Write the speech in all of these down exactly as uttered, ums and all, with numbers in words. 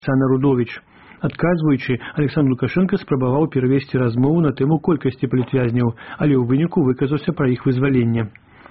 Оксана Рудович. Адказваючы, Александр Лукашенко спрабаваў перавесці размову на тэму колькасці палітвязняў, але ў выніку выказаўся пра іх вызваленне.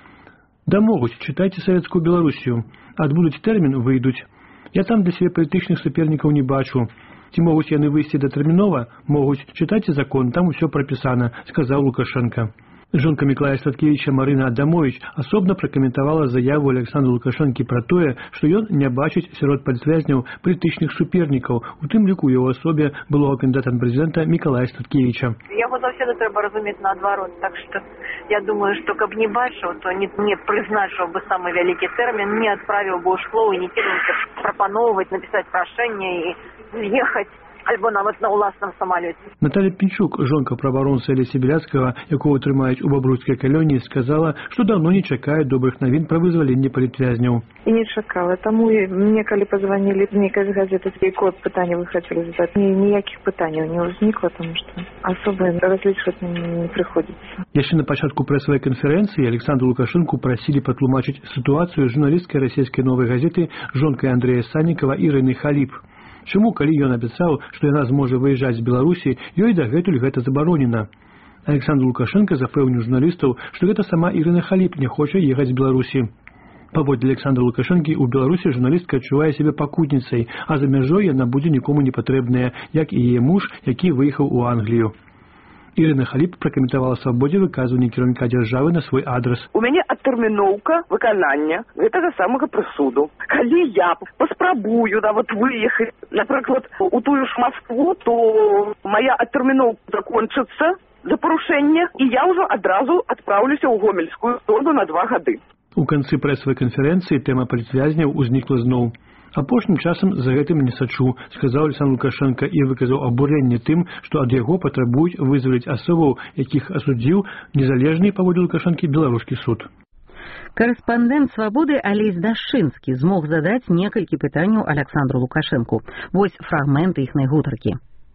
Да могуць, чытайце савецкую Беларусію. Адбудуць тэрмін, выйдуць. Я там для сябе палітычных супернікаў не бачу. Ці могуць яны выйсці датэрмінова? Могуць. Чытайце закон, там усё прапісана, сказаў Лукашенко. Жонка Мікалая Статкевіча Марына Адамович асобна пракаментавала заяву Александра Лукашэнкі пра тое, што ён не бачыць сярод палітвязняў палітычных супернікаў, у тым ліку ў яго асобе былога кандыдата прэзідэнта Мікалая Статкевіча. Яго заўсёды трэба разумець наадварот, так што я думаю, што каб не бачыў, то не, не прызначыў бы самы вялікі тэрмін, не адправіў бы ў шклоў і не кінуўся прапаноўваць, напісаць прашэнне і з'ехаць альбо нават на ўласным самалёце. Наталя Пінчук, жонка праваабаронцы Алеся Беляцкага, якого трымаюць у бабруйскай калоніі, сказала, што даўно не чакае добрых навін пра вызваленне палітвязняў. І не чакала. Таму мне, калі пазванілі нейкай з газеты, такі код пытання вы хацелі задаць, ніякіх пытанняў не ўзнікла, таму што асоба разлічваць не прыходзіцца. Яшчэ на пачатку прэсавай канферэнцыі Александру Лукашэнку прасілі патлумачыць сітуацыю журналісткай расійскай новай газеты жонкай Андрэя Саннікава Ірыны Халіп. Чаму, калі ён абяцаў, што яна зможа выязджаць з Беларусі, ёй дагэтуль гэта забаронена? Александр Лукашенко запэўніў журналістаў, што гэта сама Ірына Халіп не хоча ехаць з Беларусі. Паводле Александра Лукашэнкі, у Беларусі журналістка адчувае сябе пакутніцай, а за мяжой яна будзе нікому не патрэбная, як і яе муж, які выехаў у Англію. Ірына Халіп пракаментавала свабодзе выказванне кіраўніка дзяржавы на свой адрас. У мяне адтэрміноўка выканання гэтага самага прысуду. Калі я паспрабую нават выехаць, напрыклад, у тую ж Маскву, то моя адтэрміноўка закончыцца за парушэнне, і я ўжо адразу адпраўлюся ў гомельскую сторону на два гады. У канцы прэсавай канферэнцыі тэма палітвязняў узнікла зноў. Апошнім часам за гэтым не сачу, сказаў Александр Лукашенко і выказаў абурэнне тым, што ад яго патрабуюць вызваліць асобаў, якіх асудзіў незалежны, паводле Лукашэнкі, беларускі суд. Корэспандэнт «Свабоды» Алесь Дашчынскі змог задаць некалькі пытанняў Александру Лукашэнку. Вось фрагменты іхнай гутаркі.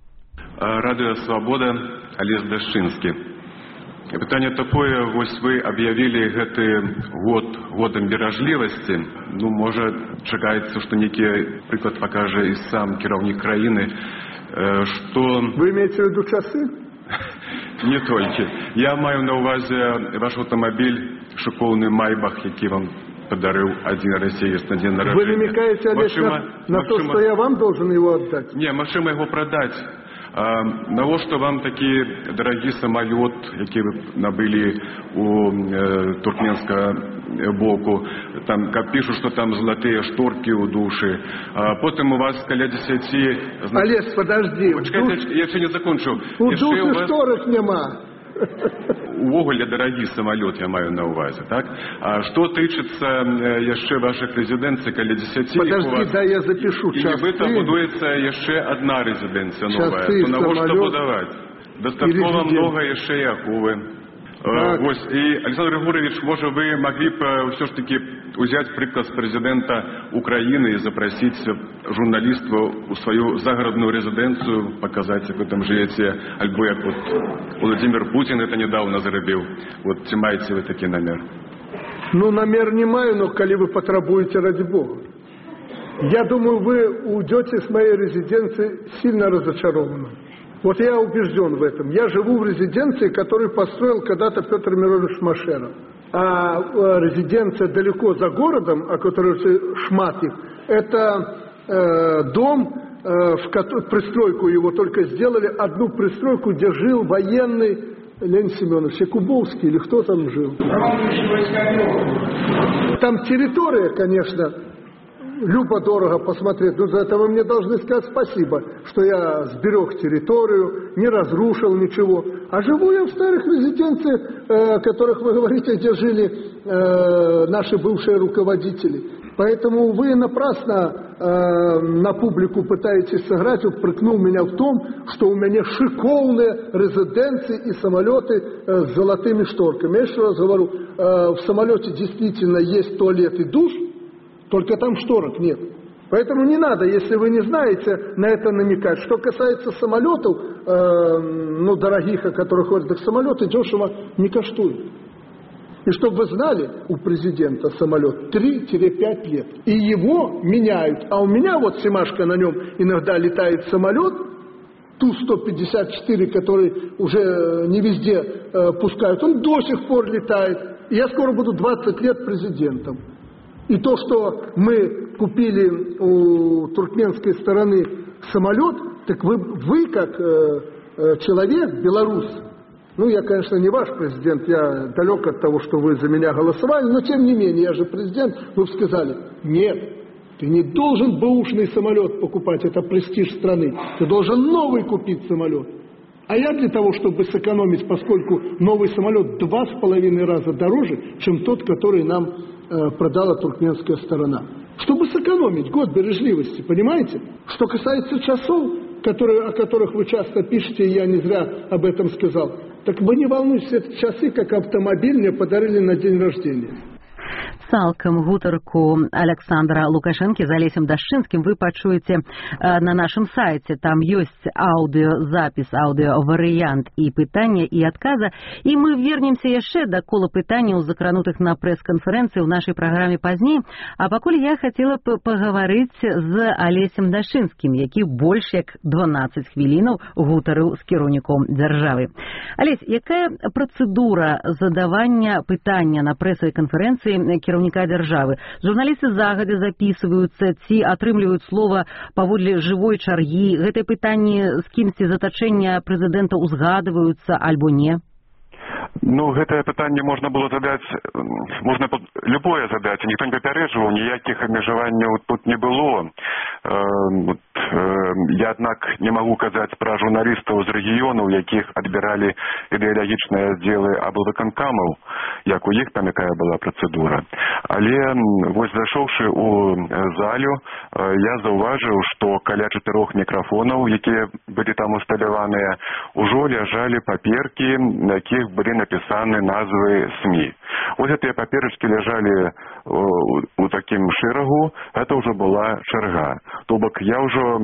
Радыё «Свабода», Алесь Дашчынскі. Пытанне такое, вось вы аб'явілі гэты год годам беражлівасці. Ну, можа, чакаецца, што нейкі прыклад пакажа і сам кіраўнік краіны, што... Вы имеете в виду часы? Не толькі. Я маю на ўвазе ваш аўтамабіль, шыкоўны Майбах, які вам подарыў адзін расеец на дзень нараджэння. Вы намекаете, Олег, на, на то, что я вам должен его отдать? Не, машина его продать. А навошта вам такі дарагі самалёт, які вы набылі у э, туркменскага боку, там, как пишут, что там золотые шторки у души, а потом у вас каля десяти... Олег, подожди. Почекайте, душ... я еще не закончу. У души у вас... шторок нема. Увогуле дарагі самолет, я маю на увазе, так? А што тычыцца яшчэ вашых рэзідэнцый каля десяти... Подожди, да я запишу. І нібыта будуецца яшчэ адна рэзідэнцыя новая. То навошта будаваць? Дастаткова много яшчэ і аховы. Так. Вось, і Александр Григорьевич, можа, вы могли б все ж таки взять приказ президента Украины и запросить журналистов у свою загородную резиденцию, показать, как вы там живете, альбо як вот Владимир Путин это недавно зарабил. Вот, ці маете вы такой намер? Ну, намер не маю, но коли вы потребуете, ради Бога. Я думаю, вы уйдете с моей резиденции сильно разочарованным. Вот я убежден в этом. Я живу в резиденции, которую построил когда-то Петр Миронович Машеров. А резиденция далеко за городом, о которой Шматик, это э, дом, э, в который, пристройку его только сделали, одну пристройку, где жил военный Леонид Семенович Якубовский, или кто там жил. Там территория, конечно, любо-дорого посмотреть, но за это вы мне должны сказать спасибо, что я сберег территорию, не разрушил ничего. А живу я в старых резиденциях, э, которых вы говорите, где жили э, наши бывшие руководители. Поэтому вы напрасно э, на публику пытаетесь сыграть, упрекнул меня в том, что у меня шиковные резиденции и самолеты э, с золотыми шторками. Я еще раз говорю, э, в самолете действительно есть туалет и душ, только там шторок нет. Поэтому не надо, если вы не знаете, на это намекать. Что касается самолетов, э, ну, дорогих, о которых ходят, так самолеты дешево не коштуют. И чтобы вы знали, у президента самолет три-пять лет. И его меняют. А у меня вот Семашко, на нем иногда летает самолет, Ту сто пятьдесят четыре, который уже не везде э, пускают, он до сих пор летает. И я скоро буду двадцать лет президентом. И то, что мы купили у туркменской стороны самолет, так вы, вы как э, э, человек, белорус, ну, я, конечно, не ваш президент, я далек от того, что вы за меня голосовали, но, тем не менее, я же президент, вы бы сказали, нет, ты не должен бэушный самолет покупать, это престиж страны, ты должен новый купить самолет. А я для того, чтобы сэкономить, поскольку новый самолет два с половиной раза дороже, чем тот, который нам э, продала туркменская сторона. Чтобы сэкономить год бережливости, понимаете? Что касается часов, которые, о которых вы часто пишете, и я не зря об этом сказал, так вы не волнуйтесь, эти часы, как автомобиль, мне подарили на день рождения. Цалкам гутарку Александра Лукашенко з Олесем Дашчынскім вы пачуеце на нашым сайце. Там ёсць аўдыёзапіс, аўдыёварыянт і пытання і адказа. І мы вернемся яшчэ да кола пытанняў, закранутых на прэс-канферэнцыі ў нашай праграме пазней. А пакуль я хацела б пагаварыць з Олесем Дашчынскім, які больш як дванаццаць хвілінаў гутарыў з кіраўніком дзяржавы. Олесь, якая працэдура задавання пытання на прэсавай канферэнцыі кіраўніка дзяржавы? Журналісты загадзя записываюцца ці атрымліваюць слова паводле жывой чаргі? Гэтыя пытанні з кімсьці з атачэння прэзідэнта узгадываюцца альбо не? Ну, гэтае пытанне можна было задаць, можна любое задаць, ніхто не папярэджваў, ніякіх абмежаванняў тут не было. Э, э, я, аднак, не магу казаць пра журналістаў з рэгіёнаў, якіх адбіралі ідэалагічныя аддзелы аблвыканкамаў, як у іх там якая была працэдура. Але вось зайшоўшы у залю, я заўважыў, што каля чатырох мікрафонаў, якія былі там усталяваныя, ужо ляжалі паперкі, на якіх былі напісаны назвы СМИ. Вот гэтыя паперачкі ляжалі у, у такім шэрагу, гэта ўжо была чарга. То бок я ўжо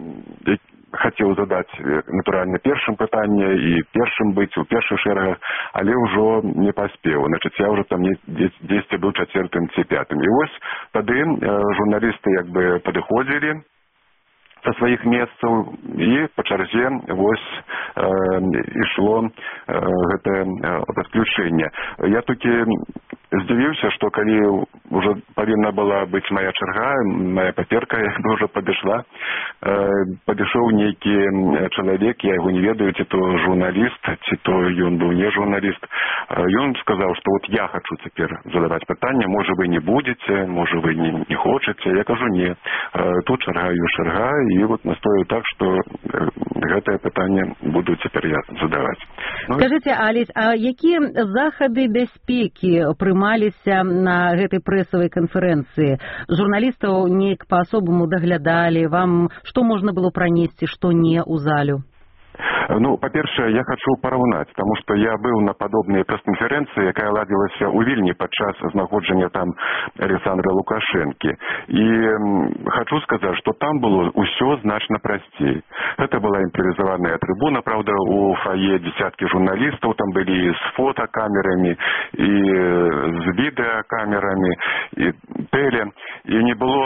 хацеў задаць, натуральна, першым пытанне і першым быць у першых шэрагах, але ўжо не паспеў. Значыць, я ўжо там дзесьці быў чацвёртым ці пятым. І вось тады журналісты як бы падыходзілі со сваіх месцаў і па чарзе вось э, ішло э, гэтае падключэнне. Я толькі здзівіўся, што калі ўжо павінна была быць моя чарга, моя паперка ўжо падышла, э, падышоў нейкі чалавек, я яго не ведаю, ці то журналіст, ці то ён быў не журналіст. Ён сказаў, што вот я хачу цяпер задаваць пытанне, можа вы не будзеце, можа вы не, не хочаце. Я кажу, не, тут чарга і чарга, і вот настою так, што гэтае пытанне буду цяпер я задаваць. Ну, скажыце, Олесь, а якія захады бяспекі прымаліся на гэтай прэсавай канферэнцыі? Журналістаў неяк па-асобаму даглядалі, вам што можна было пранесці, што не ў залю? Ну, па-першае, я хачу параўнаць, таму што я быў на падобнай прэс-канферэнцыі, якая ладзілася ў Вільні падчас знаходжання там Александра Лукашэнкі. І хачу сказаць, што там было ўсё значна прасцей. Гэта была імправізаваная трыбуна, правда, у фае дзесяткі журналістаў, там былі з фотокамерамі, і з відэакамерамі, і тэле. І не было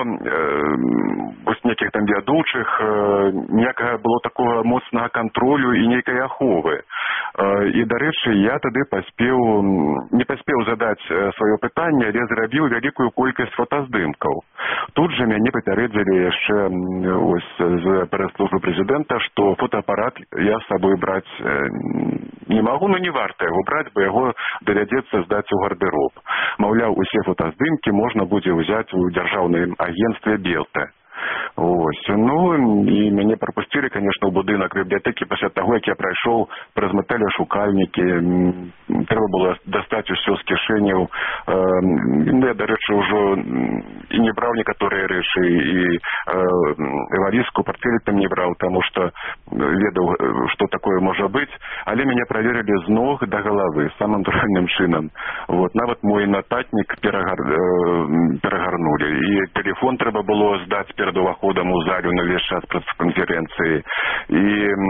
вось э, некіх там вядучых, э, ніякага было такога моцнага кантролю і нейкай аховы. І, дарэчы, я тады паспеў, не паспеў задаць сваё пытанне, але зрабіў вялікую колькасць фотаздымкаў. Тут жа мяне папярэдзілі яшчэ ось з прэс-службы прэзідэнта, што фотоапарат я з сабой браць не магу, но не варта яго браць, бо яго давядзецца здаць у гардэроб. Маўляў, усе фотаздымкі можна будзе ўзяць у дзяржаўным агенцтве Белта. Ось. Ну, і мяне прапусцілі, конечно, ў будынак бібліятэкі пасля таго, як я прайшоў праз мэтэлешукальнікі. Трэба было дастаць усё з кішэняў. Я, дарэчы, ўжо і не браў некаторыя рэчы, і валізку, партфель там не браў, таму што ведаў што такое можа быць, але мяне праверылі з ног да галавы самым натуральным чынам. Вот, нават мой нататнік перагар... перагарнулі. І тэлефон трэба было здаць перад уваходам у залю на ўвесь час прэс-канферэнцыі. І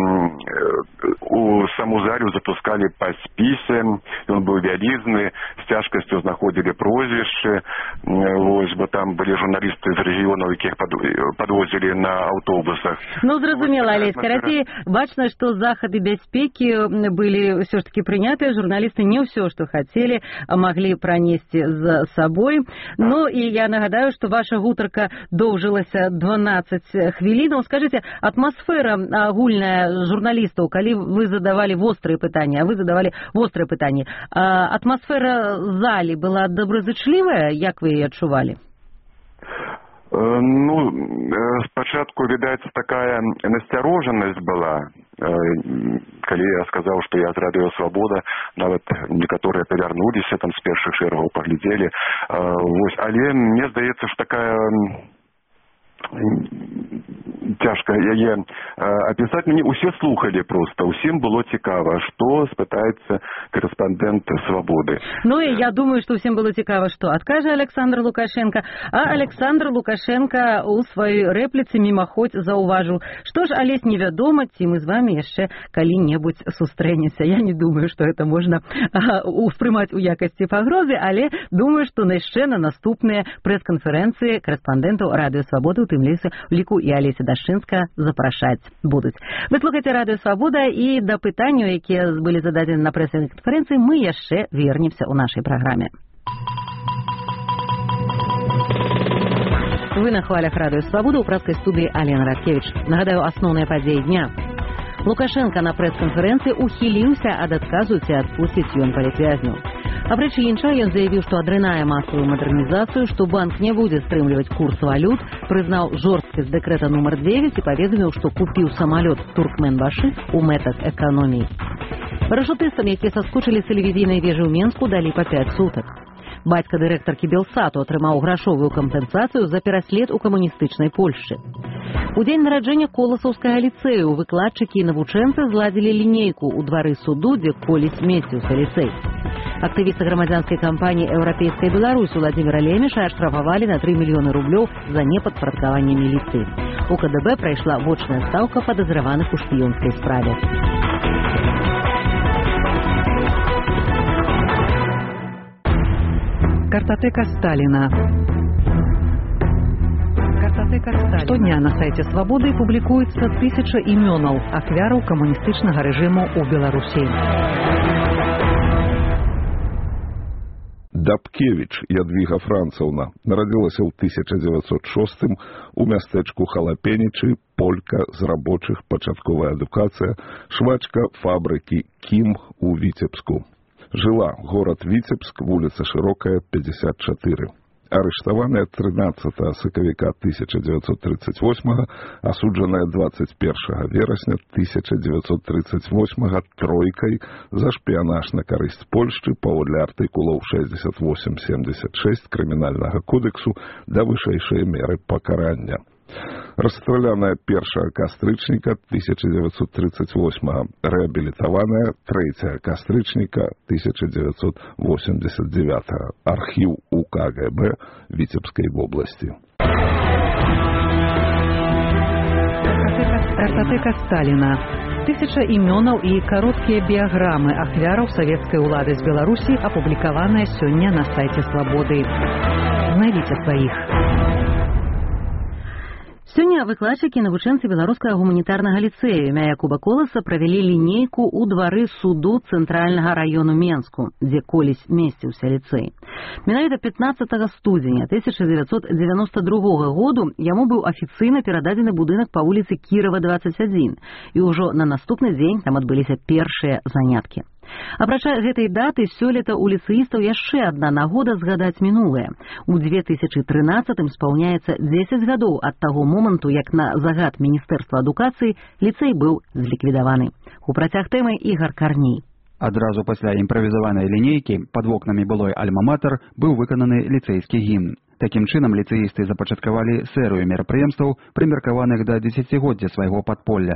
у саму залю запускалі па спісе, ён быў вялізны, з цяжкасцю знаходзілі прозвішчы, вось, бо там былі журналісты з рэгіёнаў, якіх падвозілі на аўтобусах. Ну, зразумела, Алесь, карацей, бачна, што захады бяспекі былі ўсё ж такі прынятыя, журналісты не ўсё, што хацелі, маглі пранесці з сабой. Ну, і я нагадаю, што ваша гутарка доўжылася дванаццаць хвілінаў. Скажыце, атмасфера агульная журналістаў, калі вы задавалі вострыя пытанні, а вы задавалі вострыя пытанні, атмасфера залі была добразычлівая, як вы яе адчувалі? Ну, спачатку, відаць, такая насцярожанасць была, калі я сказаў, што я з радыё «Свабода», нават некаторыя павярнуліся, там з першых шэрагаў паглядзелі. Вось, але мне здаецца, што такая цяжка яе апісаць. Мне усе слухалі проста, усім было цікава, што спытаецца корэспандэнт «Свабоды». Ну і я думаю, што ўсім было цікава, што адкажа Александр Лукашенко. А Александр Лукашенко у сваёй рэпліцы мімаходзь заўважыў, што ж, Алесь, невядома, ці мы з вами яшчэ калі-небудзь сустрэнемся. Я не думаю, што гэта можна успрымаць у якасці пагрозы, але думаю, што яшчэ на наступныя прэс-канферэнцыі корэспандэнтаў радыё «Свабоды», у тым ліку і Алеся Дашчынска, запрашаць будуць. Вы слухаеце радыё «Свабода», і да пытанняў, якія былі зададзены на прэс-канферэнцыі, мы яшчэ вернемся ў нашай праграме. Вы на хвалях радыё «Свабода», у празкай студыі Алена Радкевіч. Нагадаю, асноўныя падзеі дня. Лукашенко на прэс-канферэнцыі ухіліўся ад адказу, ці адпусціць ён палітвязняў. Апрэч іншага, ён заявіў, што адрынае масавую мадэрнізацыю, што банк не будзе стрымліваць курс валют, прызнаў жорсткасць дэкрэта нумар дзевяць і паведаміў, што купіў самалёт «Туркменбашы» у мэтах эканоміі. Парашутыстам, якія саскочылі з тэлевізійнай вежы ў Менску, далі па пяць сутак. Бацька дырэктаркі Белсату атрымаў грашовую кампенсацыю за пераслед у камуністычнай Польшчы. У дзень нараджэння Коласаўскага ліцэю выкладчыкі і навучэнцы зладзілі лінейку ў двары суду, дзе колісь месціўся ліцэй. Актывісты грамадзянскай кампаніі «Еўрапейская Беларусь» Владзіміра Леміша аштрафавалі на тры мільёны рублёў за непадпарадкаванне міліцыі. У ка дэ бэ прайшла вочная стаўка падазраваных у шпіёнскай справе. Картатэка Сталіна. Картатэка Сталіна. Штодня на сайце «Свабоды» публікуецца тысяча імёнаў ахвяраў камуністычнага рэжыму ў Беларусі. Дабкевіч Ядвіга Францаўна нарадзілася ў тысяча дзевяцьсот шостым у мястэчку Халапенічы, полька з рабочых, пачатковая адукацыя, швачка фабрыкі «Кім» у Віцебску. Жыла горад Віцебск, вуліца Шырокая, пятьдесят четыре. Арыштаваная трынаццатага сакавіка тысяча дзевяцьсот тридцать восьмага, асуджаная двадцать першага верасня тысяча дзевяцьсот тридцать восьмага тройкай за шпіянаж на карысць Польшчы паводле артыкулаў шэсцьдзесят восемь семьдесят шесть крымінальнага кодексу да вышэйшай меры пакарання. Расстраляная першага кастрычніка тысяча дзевяцьсот тридцать восьмага, рэабілітаваная трэцяга кастрычніка тысяча дзевяцьсот восемьдесят девятага. Архіў у ка гэ бэ Віцебскай вобласці. Картатэка Сталіна. Тысяча імёнаў і кароткія біяграмы ахвяраў савецкай улады з Беларусі апублікаваныя сёння на сайце «Свабоды». Знайдзіце сваіх. Сёння выкладчыкі і навучэнцы беларускага гуманітарнага ліцэю імя Якуба Коласа правялі лінейку ў двары суду цэнтральнага раёну Менску, дзе колісь месціўся ліцэй. Менавіта пятнаццатага студзеня тысяча дзевяцьсот дзевяноста другога году яму быў афіцыйна перададзены будынак па вуліцы Кірава двадцать адзін, і ўжо на наступны дзень там адбыліся першыя заняткі. Апрача гэтай даты, сёлета ў ліцэістаў яшчэ адна нагода згадаць мінулае. У две тысячы трынаццатым спаўняецца дзесяць гадоў ад таго моманту, як на загад Міністэрства адукацыі ліцэй быў зліквідаваны. У працяг тэмы Ігар Карней. Адразу пасля імправізаванай лінейкі пад вокнамі былой альма-матэр быў выкананы ліцэйскі гімн. Такім чынам ліцэісты запачаткавалі серыю мерапрыемстваў, прымеркаваных да дзесяцігоддзя свайго падполля.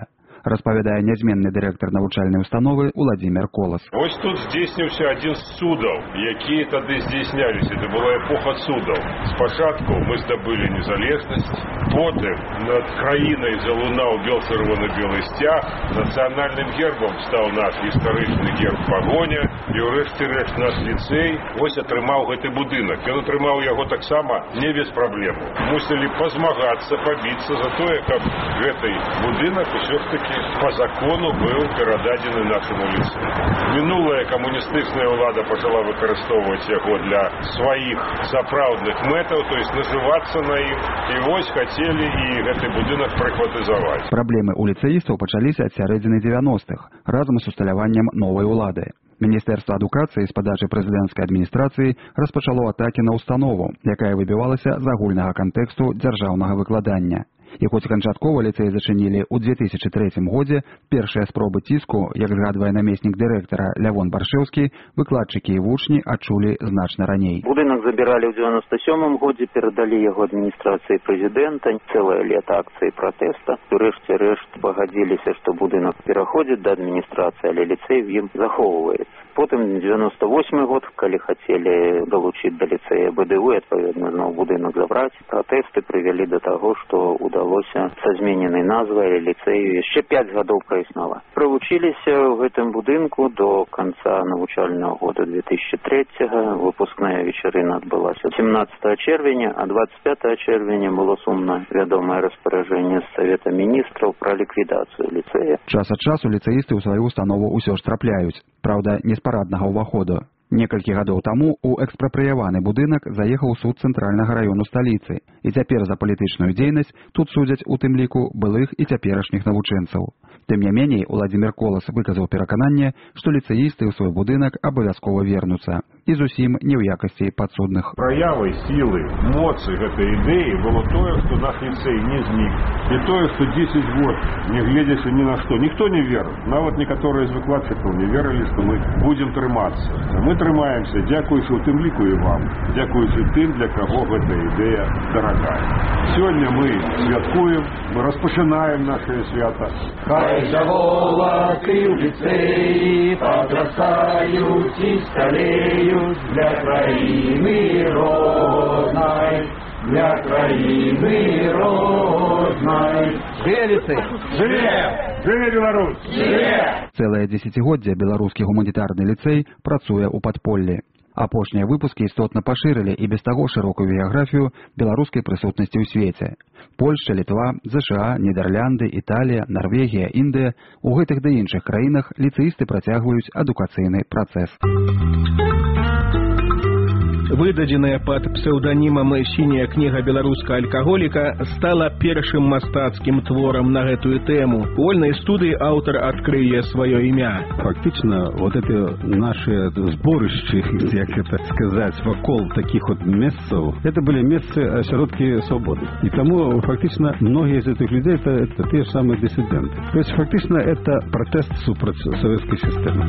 распавядае нязменны дырэктар навучальнай установы Уладзімір Колас. Вось тут здзейсніўся адзін з цудаў, якія тады здзейсняліся. Это была эпоха цудаў. Спачатку мы здабылі незалежнасць, потым над краінай залунаў бел-чырвона-белы сцяг, нацыянальным гербам стаў наш гістарычны герб пагоня, і ўрэшце рэшт наш ліцэй вось атрымаў гэты будынак. Ён атрымаў яго таксама не без праблему. Мусілі пазмагацца, пабіцца за тое, каб гэты будынак усё ж таки по закону быў перададзены нашаму ліцэю. Мінулая камуністычная ўлада пачала выкарыстоўваць яго для сваіх сапраўдных мэтаў, то есть нажывацца на ім, і вось хацелі і гэты будынак прыхватызаваць. Праблемы ў ліцэістаў пачаліся ад сярэдзіны дзевяностых, разам з усталяваннем новай улады. Міністэрства адукацыі з падачы прэзідэнцкай адміністрацыі распачало атакі на установу, якая выбівалася з агульнага кантэксту дзяржаўнага выкладання. І хоць канчаткова ліцэй зачынілі ў две тысячы трэцім годзе, першыя спробы ціску, як згадвае намеснік дырэктара Лявон Баршэўскі, выкладчыкі і вучні адчулі значна раней. Будынак забіралі ў дзевяноста сёмым годзе, перадалі яго адміністрацыі прэзідэнта, цэлае лета акцыі пратэста. Урэшце рэшт пагадзіліся, што будынак пераходзіць да адміністрацыі, але ліцэй в ім захоўваецца. Потым девяносто восьмы год, калі хацелі далучыць да ліцэя бэ дэ у, адпаведна зноў будынак забраць, пратэсты прывялі да таго, што удалося са змененай назвай ліцэю яшчэ пяць гадоў праіснаваць. Правучыліся ў гэтым будынку до канца навучальнага года две тысячи трэцяга. Выпускная вечарына адбылася семнадцатага чэрвеня, а двадцать пятага чэрвеня было сумна вядомае распараджэнне з Савета міністраў пра ліквідацыю ліцэя. Час ад часу ліцэісты ў сваю установу ўсё ж трапляюць. Праўда, не з параднага ўваходу. Некалькі гадоў таму ў экспрапрыяваны будынак заехаў суд цэнтральнага раёну сталіцы, і цяпер за палітычную дзейнасць тут судзяць у тым ліку былых і цяперашніх навучэнцаў. Тым не меней, Уладзімір Колас выказаў перакананне, што ліцэісты ў свой будынак абавязкова вернуцца, і зусім не ў якасці падсудных. Праявай сілы, моцы гэтай ідэі было тое, што наш ліцэй не знік, і тое, што дзесяць год, не гледзячы ні на што, ніхто не верыў. Нават некаторыя з выкладчыкаў не верылі, што мы будзем трымацца. Мы трымаемся, дзякуючы ў тым ліку і вам, дзякуючы тым, для каго гэта ідэя дарагая. Сёння мы святкуем, мы распачынаем нашае свята. Хай заволакі ў ліцэі падрастаюць і сталеюць для краіны роднай, для краіны роднай. Жыве ліцэй! Жыве! Жыве Беларусь! Жыве! Цэлае дзесяцігоддзе беларускі гуманітарны ліцэй працуе ў падполлі. Апошнія выпускі істотна пашырылі і без таго шырокую біяграфію беларускай прысутнасці ў свеце. Польшча, Літва, зэ ша а, Нідерлянды, Італія, Нарвегія, Індыя. У гэтых ды іншых краінах ліцэісты працягваюць адукацыйны працэс. Выдадзеная пад псеўданімам «Сіняя кніга беларускага алкаголіка» стала першым мастацкім творам на гэтую тэму. У вольнай студыі аўтар адкрые сваё імя. Фактично, вот это наши сборища, як это сказать, вокол таких вот месцаў, это были месцы осяродкі свободы. И тому, фактично, многие из этих людей это, это те же самые диссиденты. То есть, фактично, это протест супраць советской системы.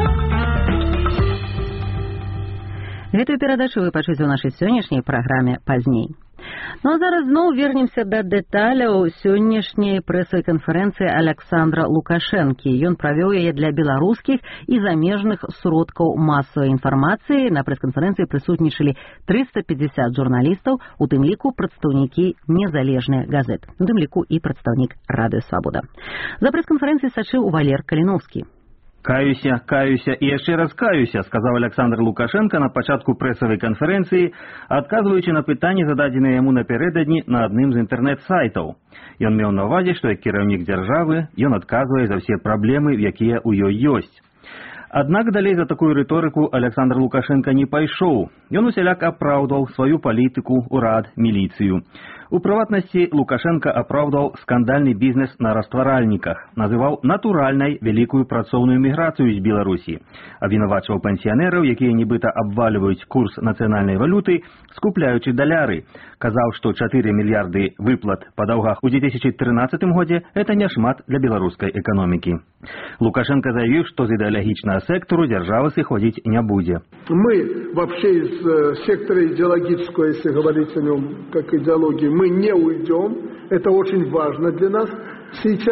Гэтую перадачу вы пачуеце ў нашай сённяшняй праграме пазней. Ну а зараз зноў вернемся да дэталяў сённяшняй прэсавай канферэнцыі Александра Лукашэнкі. Ён правёў яе для беларускіх і замежных сродкаў масавай інфармацыі. На прэс-канферэнцыі прысутнічалі трыста пятьдесят журналістаў, у тым ліку прадстаўнікі незалежных газет, у тым ліку і прадстаўнік Радыё Свабода. За прэс-канферэнцыяй сачыў Валер Каліноўскі. Каюся, каюся і яшчэ раз каюся, сказаў Александр Лукашенко на пачатку прэсавай канферэнцыі, адказваючы на пытанні, зададзеныя яму напярэдадні на адным з інтэрнэт-сайтаў. Ён меў на ўвазе, што як кіраўнік дзяржавы ён адказвае за ўсе праблемы, якія ў ёй ёсць. Аднак далей за такую рыторыку Александр Лукашенко не пайшоў. Ён усяляк апраўдваў сваю палітыку, урад, міліцыю. У прыватнасці Лукашенко апраўдваў скандальны бізнес на растваральніках, называў натуральнай вялікую працоўную міграцыю з Беларусі, абвінавачваў пенсіянераў, якія нібыта абвальваюць курс нацыянальнай валюты, скупляючы даляры. Казаў, што чатыры мільярды выплат па даўгах у две тысячи тринадцатым годзе – это няшмат для беларускай эканомікі. Лукашенко заявіў, што з ідэалагічнага сектору дзяржава сыходзіць не будзе. Мы вообще из э, сектора идеологического, если говорить о нем как идеологии, мы не уйдем. Это очень важно для нас. Сейчас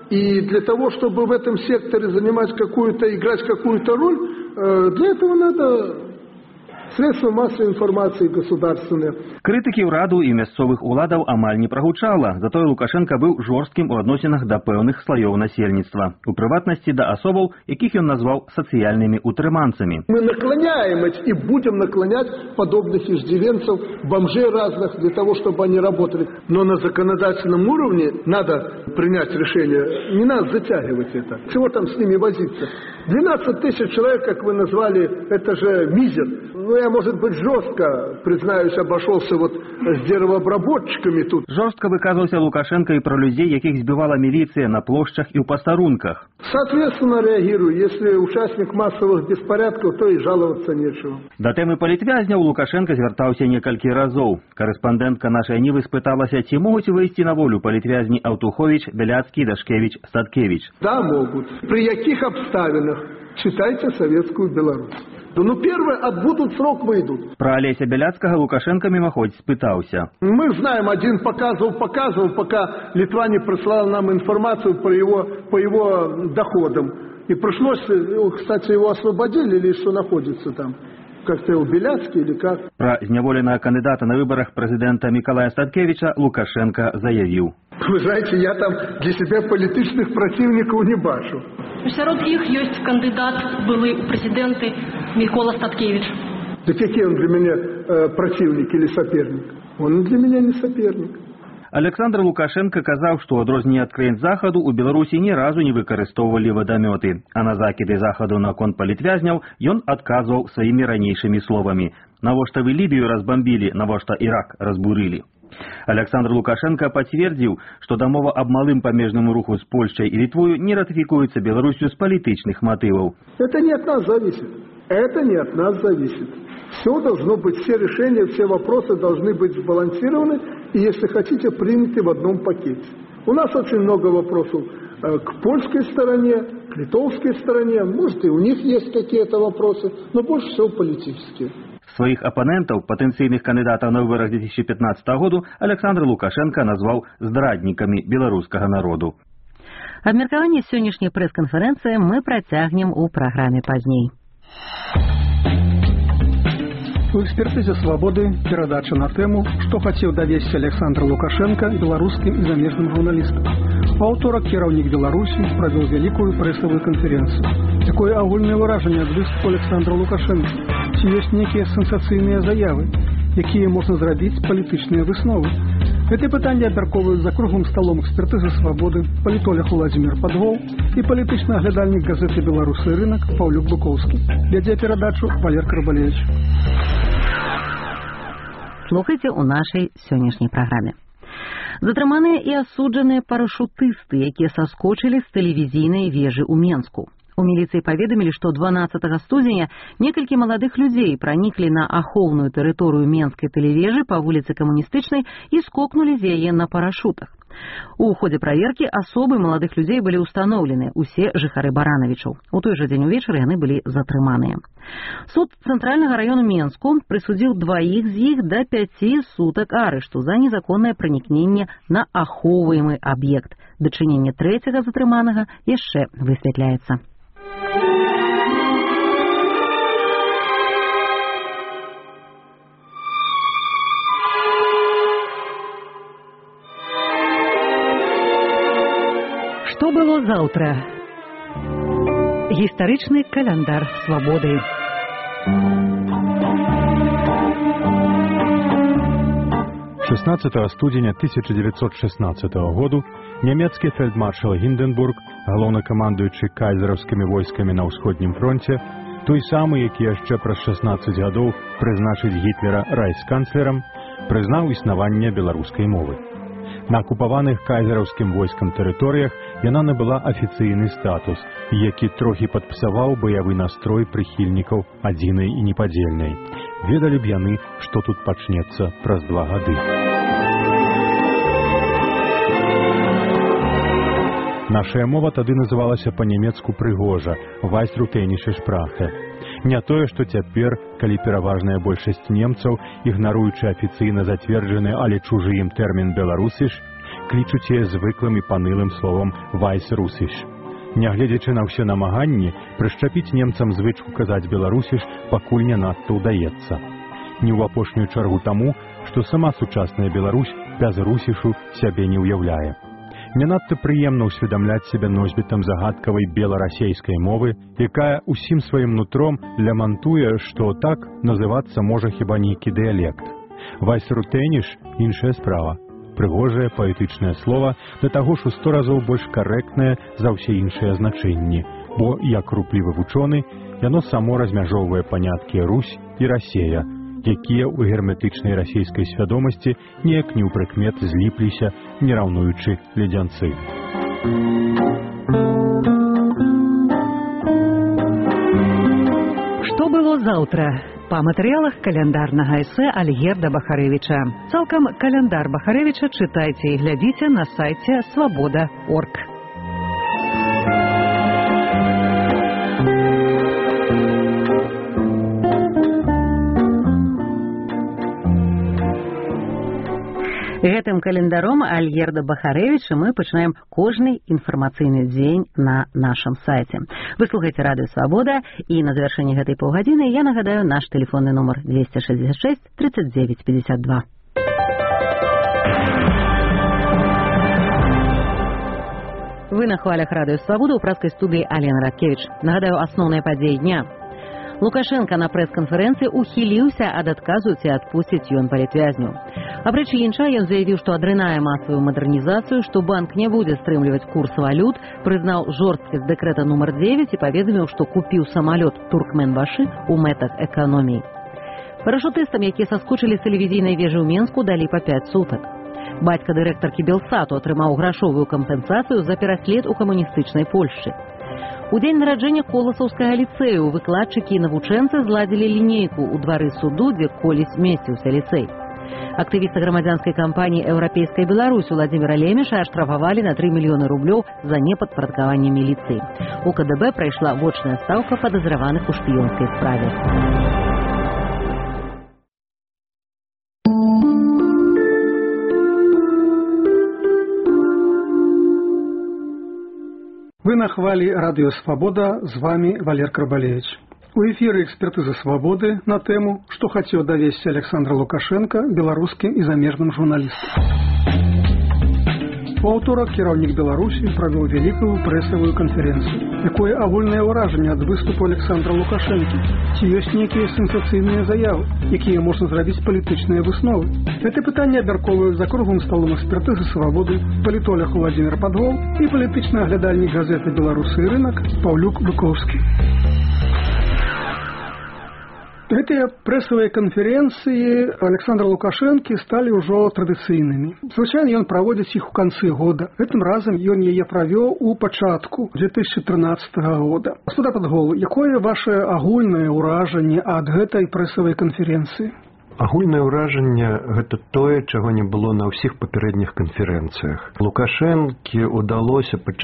И для того, чтобы в этом секторе занимать какую-то, играть какую-то роль, для этого надо средства массовой информации государственные. Крытыкі ўраду і мясцовых уладаў амаль не прагучала, затое Лукашенко быў жорсткім у адносінах да пэўных слаёў насельніцтва, у прыватнасці да асобаў, якіх ён назваў сацыяльнымі утрыманцамі. Мы наклоняем и будем наклонять подобных иждивенцев, бомжей разных, для того, чтобы они работали. Но на законодательном уровне надо принять решение, не надо затягивать это. Чего там с ними возиться? двенадцать тысяч человек, как вы назвали, это же мизер. Ну, я, может быть, жестко, признаюсь, обошелся вот с деревообработчиками тут. Жорстка выказывался Лукашенко и про людей, яких сбивала милиция на площадях и у постарунках. Соответственно, реагирую. Если участник массовых беспорядков, то и жаловаться нечего. Да тэмы палітвязняў Лукашенко звяртаўся некалькі разоў. Карэспандэнтка нашай Нівы спыталася, ці могуць выйсці на волю палітвязні Аўтуховіч, Беляцкі, Дашкевич, Статкевич. Да, могут. При каких обставинах? Читайте «Советскую Беларусь». Ну, первое, отбудут срок, выйдут. Про Олеся Беляцкага Лукашенко мимоходь спытался. Мы знаем, один показывал, показывал, пока Литва не прислала нам информацию про его, по его доходам. И пришлось, кстати, его освободили или что находится там? Как-то у Беляцкий или как? Про зняволеного кандидата на выборах президента Миколая Статкевича Лукашенко заявил. Вы знаете, я там для себя политичных противников не бачу. Сярод іх ёсць кандидат, былы президенты Микола Статкевич. Да какие он для меня э, противник или соперник? Он для меня не соперник. Александр Лукашенко казаў, што ў адрозненне ад краін захаду у Беларусі ні разу не выкарыстоўвалі вадамёты, а на закіды захаду наконт палітвязняў ён адказваў сваімі ранейшымі словамі: «Навошта вы Лібію разбомбілі, навошта Ірак разбурылі». Александр Лукашенко подтвердил, что домова об малым памежному руху с Польшей и Литвою не ратификуется Беларусью с политичных мотивов. Это не от нас зависит. Это не от нас зависит. Все должно быть, все решения, все вопросы должны быть сбалансированы и, если хотите, приняты в одном пакете. У нас очень много вопросов к польской стороне, к литовской стороне. Может, и у них есть какие-то вопросы, но больше всего политические. Своих оппонентов, потенциальных кандидатов на выборах две тысячи пятнадцатого года, Александр Лукашенко назвал здрадниками белорусского народу. Абмеркаванне сённяшняй прэс-канферэнцыі мы працягнем у праграме пазней. У экспертызе «Свободы» перадача на тему, што хацеў давесці Александр Лукашенко беларускім і замежным журналістам. У аўторак кіраўнік Беларусі правёў вялікую прэсавую канферэнцыю. Якое агульнае выражанне ад выступу Александра Лукашенко? Ці ёсць нейкія сенсацыйныя заявы, якія можна зрабіць палітычныя высновы? Гэтыя пытанні абмяркоўваюць за круглым сталом экспертызы «Свободы» палітолог Уладзімір Падвол і палітычны аглядальнік газеты «Беларусы і рынок» Паўлюк Букоўскі. Вядзе перадачу Валер Карбалевич. Слухайте у нашай сённяшняй праграме. Затрыманыя і асуджаныя парашутысты, якія саскочылі з тэлевізійнай вежы ў Менску. У міліцыі паведамілі, што дванаццатага студзеня некалькі маладых людзей праніклі на ахоўную тэрыторыю Менскай тэлевежы па вуліцы Камуністычнай і скокнулі з яе на парашутах. У ходзе праверкі асобы маладых людзей былі ўстаноўлены, усе жыхары Баранавічаў. У той жа дзень увечары яны былі затрыманыя. Суд цэнтральнага раёну Менску прысудзіў дваіх з іх да пяці сутак арышту за незаконнае пранікненне на ахоўваемы аб'ект. Дачыненне трэцяга затрыманага яшчэ высвятляецца. Што было заўтра? Гістарычны каляндар свабоды. шестнадцатого студзеня тысяча девятьсот шестнадцатого году нямецкі фельдмаршал Гінденбург, галоўнакамандуючы кайзераўскімі войскамі на ўсходнім фронце, той самы, які яшчэ праз шестнаццаць гадоў прызначыць Гітлера райхсканцлерам, прызнаў існаванне беларускай мовы. На акупаваных кайзераўскім войскам тэрыторыях яна набыла афіцыйны статус, які трохі падпсаваў баявы настрой прыхільнікаў адзінай і непадзельнай. Ведалі б яны, што тут пачнецца праз два гады. Нашая мова тады называлася па-нямецку прыгожа «Weisrutänische Sprache». Не тое, што цяпер, калі пераважная большасць немцаў, ігнаруючы афіцыйна зацверджаны, але чужы ім тэрмін «беларусіш», клічуць яе звыклым і панылым словам «Вайс Русіш». Нягледзячы на ўсе намаганні, прышчапіць немцам звычку казаць «Беларусіш» пакуль не надта ўдаецца. Не ў апошнюю чаргу таму, што сама сучасная Беларусь без русішу сябе не ўяўляе. Не надта прыемна ўсведамляць сябе носьбітам загадкавай беларасейскай мовы, якая ўсім сваім нутром лямантуе, што так называцца можа хіба нейкі дыялект. Вайсрутеніш – іншая справа. Прыгожае паэтычнае слова, да таго ж у сто разоў больш карэктнае за ўсе іншыя значэнні, бо, як руплівы вучоны, яно само размяжоўвае паняткі «Русь» і «Расея», якія ў герметычнай расійскай свядомасці неяк неўпрыкмет зліпліся, не раўнуючы ледзянцы. Што было заўтра? Па матэрыялах каляндарнага эсэ Альгерда Бахарэвіча. Цалкам каляндар Бахарэвіча чытайце і глядзіце на сайце свабода крапка орг. Гэтым календаром Альгерда Бахарэвіча мы пачынаем кожны інфармацыйны дзень на нашым сайце. Вы слухаеце радыё «Свабода», і на завяршэнні гэтай паўгадзіны я нагадаю наш тэлефонны нумар двести шестьдесят шесть тридцать девять пятьдесят два. Вы на хвалях радыё «Свабода» ў праскай студыі Алена Радкевіч. Нагадаю асноўныя падзеі дня. Лукашенко на прэс-канферэнцыі ухіліўся ад адказу ці адпусціць ён палітвязню. Апрэч іншага, ён заявіў, што адрынае масавую мадэрнізацыю, што банк не будзе стрымліваць курс валют, прызнаў жорсткасць дэкрэта нумар девять і паведаміў, што купіў самалёт «Туркменбашы» у мэтах эканоміі. Парашутыстам, якія саскочылі з тэлевізійнай вежы ў Менску, далі па пяць сутак. Бацька дырэктаркі Белсату атрымаў грашовую кампенсацыю за пераслед у камуністычнай Польшчы. У дзень нараджэння Коласаўскага ліцэю выкладчыкі і навучэнцы зладзілі лінейку ў двары суду, дзе колісь месціўся ліцэй. Актывіста грамадзянскай кампаніі «Еўрапейская Беларусь» Уладзіміра Лемеша аштрафавалі на тры мільёны рублёў за непадпарадкаванне міліцыі. У ка дэ бэ прайшла вочная стаўка падазраваных у шпіёнскай справе. Вы на хвалі радыё «Свабода», з вами Валер Крабалевич. У эфіры экспертыза «Свабоды» на тэму, што хацеў давесці Александр Лукашенко беларускім і замежным журналістам. У аўторак кіраўнік Беларусі правёў вялікую прэсавую канферэнцыю. Якое агульнае ўражанне ад выступу Александра Лукашэнкі? Ці ёсць нейкія сенсацыйныя заявы, якія можна зрабіць палітычныя высновы? Гэта пытанне абмяркоўваюць за круглым сталом экспертызы «Свабоды» палітолог Владзімір Падгол і палітычны аглядальнік газеты «Беларусы і рынак» Паўлюк Быкоўскі. Гэтыя прэсавыя канферэнцыі Александра Лукашэнкі сталі ўжо традыцыйнымі. Звычайна ён праводзіць іх у канцы года. Гэтым разам ён яе правёў у пачатку две тысячи тринадцатого года. Гаспадар Падгол, якое ваше агульнае ўражанне ад гэтай прэсавай канферэнцыі? Агульнае ўражанне – гэта тое, чаго не было на ўсіх папярэдніх канферэнцыях. Лукашэнкі ўдалося